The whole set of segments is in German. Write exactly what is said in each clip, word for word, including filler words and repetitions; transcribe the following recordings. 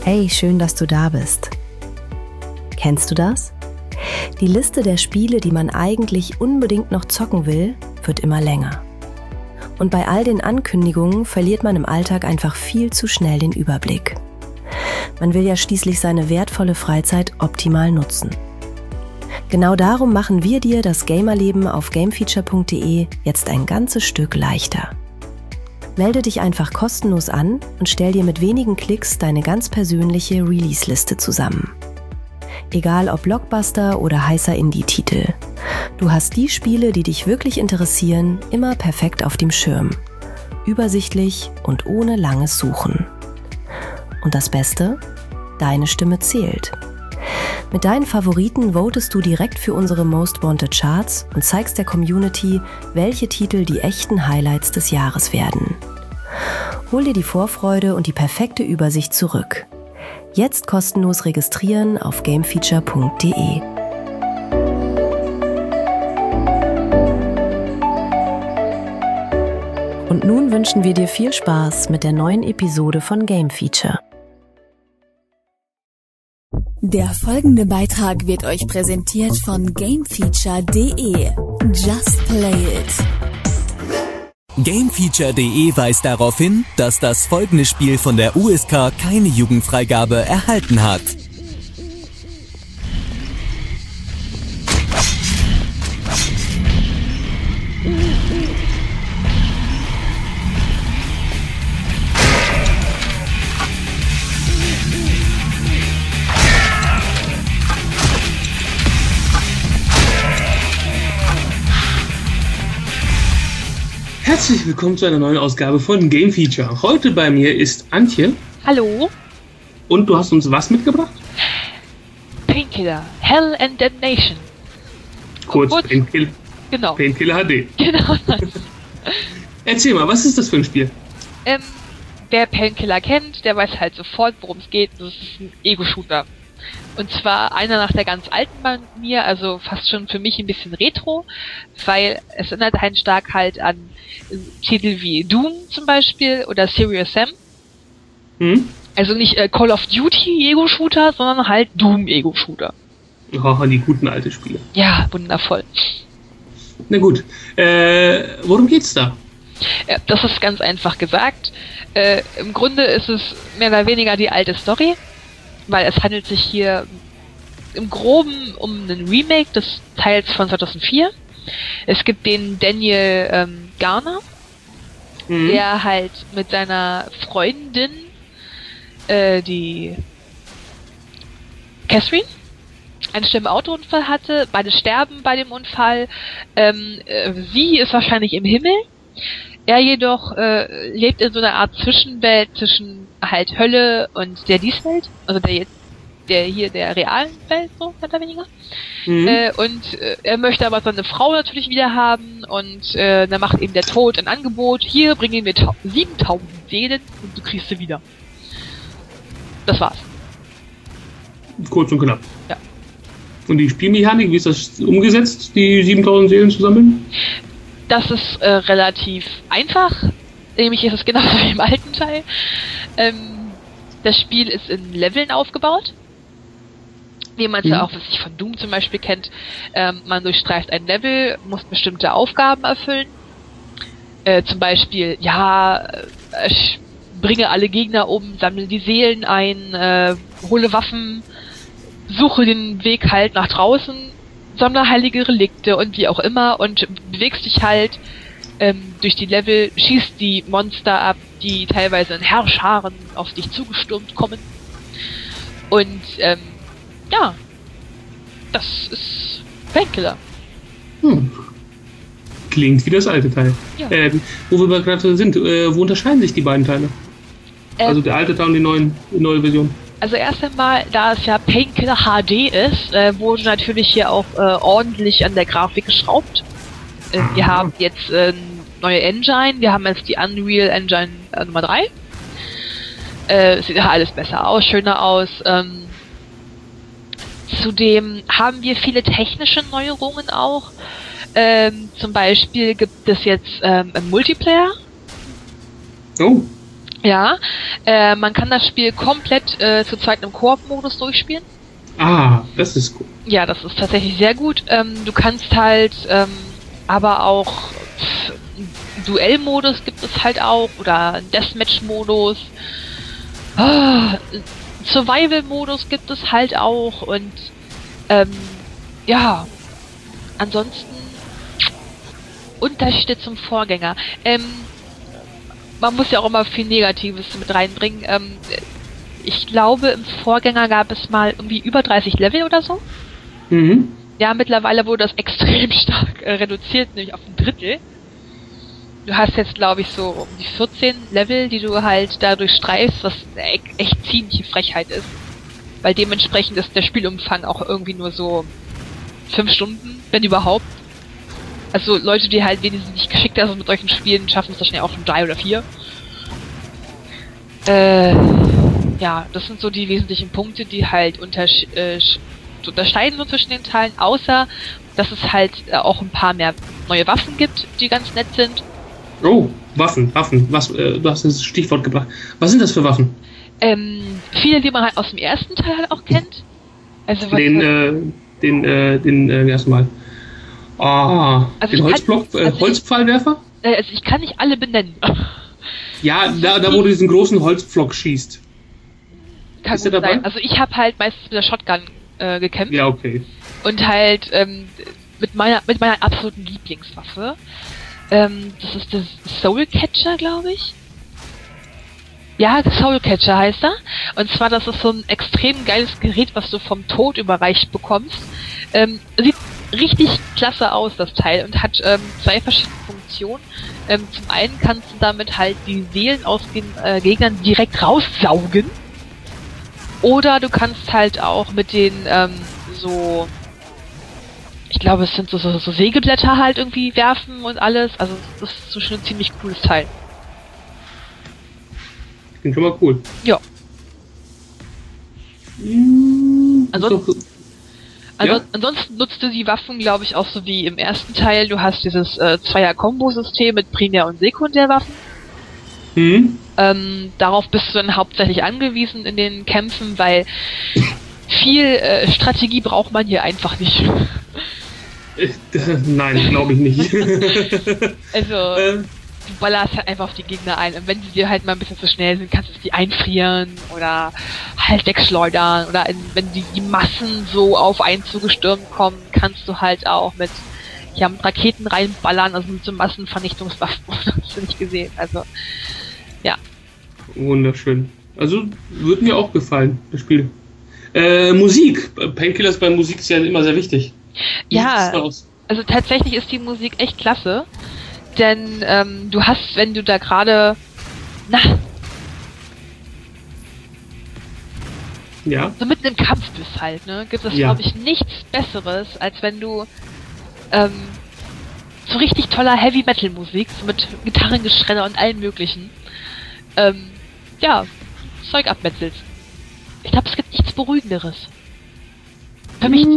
Hey, schön, dass du da bist. Kennst du das? Die Liste der Spiele, die man eigentlich unbedingt noch zocken will, wird immer länger. Und bei all den Ankündigungen verliert man im Alltag einfach viel zu schnell den Überblick. Man will ja schließlich seine wertvolle Freizeit optimal nutzen. Genau darum machen wir dir das Gamerleben auf gamefeature punkt de jetzt ein ganzes Stück leichter. Melde dich einfach kostenlos an und stell dir mit wenigen Klicks deine ganz persönliche Release-Liste zusammen. Egal ob Blockbuster oder heißer Indie-Titel. Du hast die Spiele, die dich wirklich interessieren, immer perfekt auf dem Schirm. Übersichtlich und ohne langes Suchen. Und das Beste? Deine Stimme zählt. Mit deinen Favoriten votest du direkt für unsere Most Wanted Charts und zeigst der Community, welche Titel die echten Highlights des Jahres werden. Hol dir die Vorfreude und die perfekte Übersicht zurück. Jetzt kostenlos registrieren auf gamefeature punkt de. Und nun wünschen wir dir viel Spaß mit der neuen Episode von Game Feature. Der folgende Beitrag wird euch präsentiert von gamefeature punkt de. Just play it. gamefeature punkt de weist darauf hin, dass das folgende Spiel von der U S K keine Jugendfreigabe erhalten hat. Herzlich willkommen zu einer neuen Ausgabe von Game Feature. Heute bei mir ist Antje. Hallo. Und du hast uns was mitgebracht? Painkiller, Hell and Damnation. Kurz, Kurz Painkiller, genau. Painkiller H D. Genau. Erzähl mal, was ist das für ein Spiel? Ähm, wer Painkiller kennt, der weiß halt sofort, worum es geht. Das ist ein Ego-Shooter. Und zwar einer nach der ganz alten Manier, also fast schon für mich ein bisschen retro, weil es erinnert einen stark halt an Titel wie Doom zum Beispiel oder Serious Sam. Hm? Also nicht äh, Call of Duty Ego-Shooter, sondern halt Doom Ego-Shooter. Oh, die guten alten Spiele. Ja, wundervoll. Na gut, äh, worum geht's da? Ja, das ist ganz einfach gesagt. Äh, im Grunde ist es mehr oder weniger die alte Story, weil es handelt sich hier im Groben um einen Remake des Teils von zweitausendvier. Es gibt den Daniel ähm, Garner, mhm. der halt mit seiner Freundin, äh, die Catherine, einen schlimmen Autounfall hatte. Beide sterben bei dem Unfall. Ähm, äh, sie ist wahrscheinlich im Himmel. Er jedoch äh, lebt in so einer Art Zwischenwelt zwischen halt Hölle und der Dieswelt, also der jetzt, der hier der realen Welt, so mehr oder weniger. Mhm. Äh, und äh, er möchte aber seine Frau natürlich wieder haben und äh, dann macht ihm der Tod ein Angebot. Hier bringen wir siebentausend Seelen und du kriegst sie wieder. Das war's. Kurz und knapp. Ja. Und die Spielmechanik, wie ist das umgesetzt, die siebentausend Seelen zu sammeln? Das ist äh, relativ einfach, nämlich ist es genauso wie im alten Teil. Ähm, das Spiel ist in Leveln aufgebaut, wie man es mhm. ja auch, was ich von Doom zum Beispiel kennt. Ähm, man durchstreift ein Level, muss bestimmte Aufgaben erfüllen. Äh, zum Beispiel, ja, äh, bringe alle Gegner um, sammle die Seelen ein, äh, hole Waffen, suche den Weg halt nach draußen, sammle heilige Relikte und wie auch immer und bewegst dich halt ähm, durch die Level, schießt die Monster ab, die teilweise in Heerscharen auf dich zugestürmt kommen. Und ähm, ja, das ist Painkiller. Hm. Klingt wie das alte Teil. Ja. Ähm, wo wir gerade sind, äh, wo unterscheiden sich die beiden Teile? Ähm, also der alte Teil und die, neuen, die neue Version. Also erst einmal, da es ja Painkiller H D ist, äh, wurde natürlich hier auch äh, ordentlich an der Grafik geschraubt. Äh, wir haben jetzt äh, neue Engine, wir haben jetzt die Unreal Engine äh, Nummer drei. Äh, sieht ja alles besser aus, schöner aus. Ähm, zudem haben wir viele technische Neuerungen auch. Ähm, zum Beispiel gibt es jetzt ähm, einen Multiplayer. Oh. Ja, äh, man kann das Spiel komplett äh, zu zweit im Koop-Modus durchspielen. Ah, das ist gut. Ja, das ist tatsächlich sehr gut. Ähm, du kannst halt ähm, aber auch pff, Duellmodus gibt es halt auch oder Deathmatch-Modus. Ah, Survival-Modus gibt es halt auch und ähm, ja, ansonsten Unterschiede zum Vorgänger. Ähm, man muss ja auch immer viel Negatives mit reinbringen. Ähm, ich glaube, im Vorgänger gab es mal irgendwie über dreißig Level oder so. Mhm. Ja, mittlerweile wurde das extrem stark äh, reduziert, nämlich auf ein Drittel. Du hast jetzt, glaube ich, so um die vierzehn Level, die du halt dadurch streifst, was e- echt ziemliche Frechheit ist. Weil dementsprechend ist der Spielumfang auch irgendwie nur so fünf Stunden, wenn überhaupt. Also Leute, die halt wenigstens nicht geschickter sind mit solchen Spielen, schaffen es da schnell auch schon drei oder vier. Äh, ja, das sind so die wesentlichen Punkte, die halt untersch äh, unterscheiden so zwischen den Teilen, außer dass es halt äh, auch ein paar mehr neue Waffen gibt, die ganz nett sind. Oh, Waffen, Waffen. Was, äh, du hast das Stichwort gebracht. Was sind das für Waffen? Ähm, viele, die man halt aus dem ersten Teil halt auch kennt. Also was Den, äh, den, äh, den, äh, erstmal. Ah, Also den ich Holzblock, kann- äh, also Holzpfeilwerfer? äh, also ich kann nicht alle benennen. Ja, da, da wo du diesen großen Holzpflock schießt. Kann Ist der gut dabei? sein. Also ich habe halt meistens mit der Shotgun äh, gekämpft. Ja, okay. Und halt ähm, mit meiner mit meiner absoluten Lieblingswaffe. Ähm, das ist das Soul Catcher, glaube ich. Ja, Soul Catcher heißt er. Und zwar, das ist so ein extrem geiles Gerät, was du vom Tod überreicht bekommst. Ähm, sieht richtig klasse aus, das Teil, und hat ähm, zwei verschiedene Funktionen. Ähm, zum einen kannst du damit halt die Seelen aus den äh, Gegnern direkt raussaugen. Oder du kannst halt auch mit den ähm, so, ich glaube, es sind so, so, so Sägeblätter halt irgendwie werfen und alles. Also das ist so schon ein ziemlich cooles Teil. Klingt schon mal cool. Ja. Mmh, Ansonsten, so, also, ja? ansonsten nutzt du die Waffen, glaube ich, auch so wie im ersten Teil. Du hast dieses äh, Zweier-Kombo-System mit Primär- und Sekundärwaffen. Hm? Ähm, darauf bist du dann hauptsächlich angewiesen in den Kämpfen, weil viel äh, Strategie braucht man hier einfach nicht. Äh, nein, glaube ich nicht. Also, äh, du ballerst halt einfach auf die Gegner ein. Und wenn sie dir halt mal ein bisschen zu schnell sind, kannst du die einfrieren oder halt wegschleudern. Oder in, wenn die, die Massen so auf einen zugestürmt kommen, kannst du halt auch mit, ja, mit Raketen reinballern, also mit so Massenvernichtungswaffen. Das hast du nicht gesehen. Also, ja. Wunderschön. Also, würde mir auch gefallen, das Spiel. Äh, Musik. Painkillers bei Musik ist ja immer sehr wichtig. Wie sieht das Ja, aus? also tatsächlich ist die Musik echt klasse. Denn ähm, du hast, wenn du da gerade, na, Ja. so mitten im Kampf bist halt, ne, gibt es, Ja. glaube ich, nichts Besseres, als wenn du ähm, so richtig toller Heavy-Metal-Musik, so mit Gitarrengeschredder und allem möglichen, ähm, ja, Zeug abmetzelst. Ich glaube, es gibt nichts Beruhigenderes. Für mich,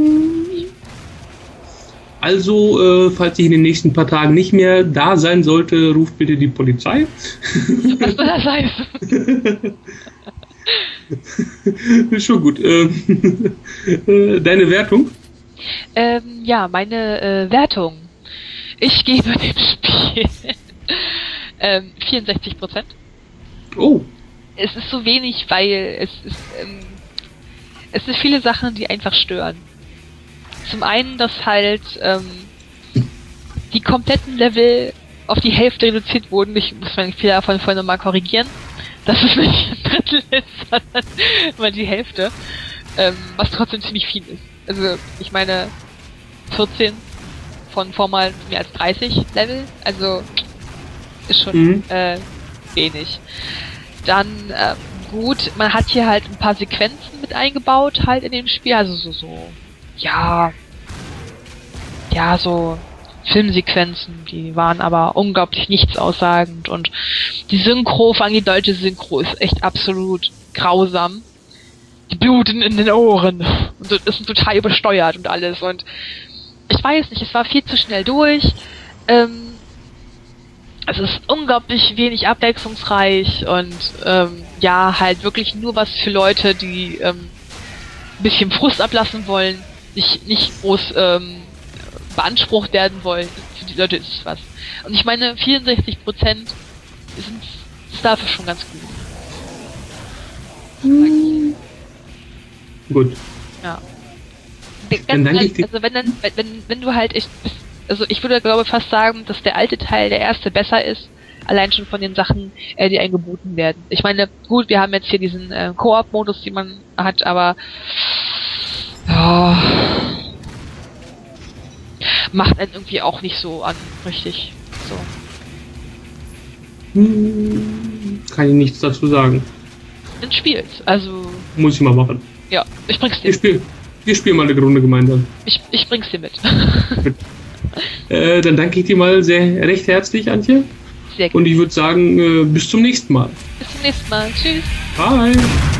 Also, äh, falls ich in den nächsten paar Tagen nicht mehr da sein sollte, ruft bitte die Polizei. was soll das heißen? Ist schon gut. Ähm, äh, Deine Wertung? Ähm, ja, meine äh, Wertung. Ich gebe dem Spiel ähm, vierundsechzig Prozent. Oh, Es ist so wenig, weil es ist, ähm, es sind viele Sachen, die einfach stören. Zum einen, dass halt ähm, die kompletten Level auf die Hälfte reduziert wurden. Ich muss meinen Fehler von vorhin nochmal korrigieren. Dass es nicht ein Drittel ist, sondern mal die Hälfte. Ähm, was trotzdem ziemlich viel ist. Also, ich meine, vierzehn von vormal mehr als dreißig Level. Also, ist schon Mhm. äh, wenig. Dann, ähm, gut, man hat hier halt ein paar Sequenzen mit eingebaut halt in dem Spiel. Also so, so, ja, ja, so Filmsequenzen, die waren aber unglaublich nichtssagend, und die Synchro, vor allem die deutsche Synchro, ist echt absolut grausam. Die bluten in den Ohren und so, das ist total übersteuert und alles, und ich weiß nicht, es war viel zu schnell durch. Ähm, Also es ist unglaublich wenig abwechslungsreich und ähm, ja, halt wirklich nur was für Leute, die ähm, ein bisschen Frust ablassen wollen, nicht, nicht groß ähm, beansprucht werden wollen. Für die Leute ist es was. Und ich meine, vierundsechzig Prozent sind ist dafür schon ganz gut. Hm. Gut. Ja. Dann Ganz danke ehrlich, ich dir. also wenn dann, wenn, wenn du halt echt bist, also ich würde glaube fast sagen, dass der alte Teil, der erste, besser ist, allein schon von den Sachen, äh, die einem geboten werden. Ich meine, gut, wir haben jetzt hier diesen äh, Koop-Modus, den man hat, aber ja, macht einen irgendwie auch nicht so an, richtig. So. Hm, kann ich nichts dazu sagen. Dann spiel's. Also, Muss ich mal machen. ja, ich bring's dir Wir mit. spielen, wir spielen mal eine Runde gemeinsam. Ich, ich bring's dir mit. Äh, dann danke ich dir mal sehr recht herzlich, Antje. Sehr gut. Und ich würde sagen, äh, bis zum nächsten Mal. Bis zum nächsten Mal. Tschüss. Bye.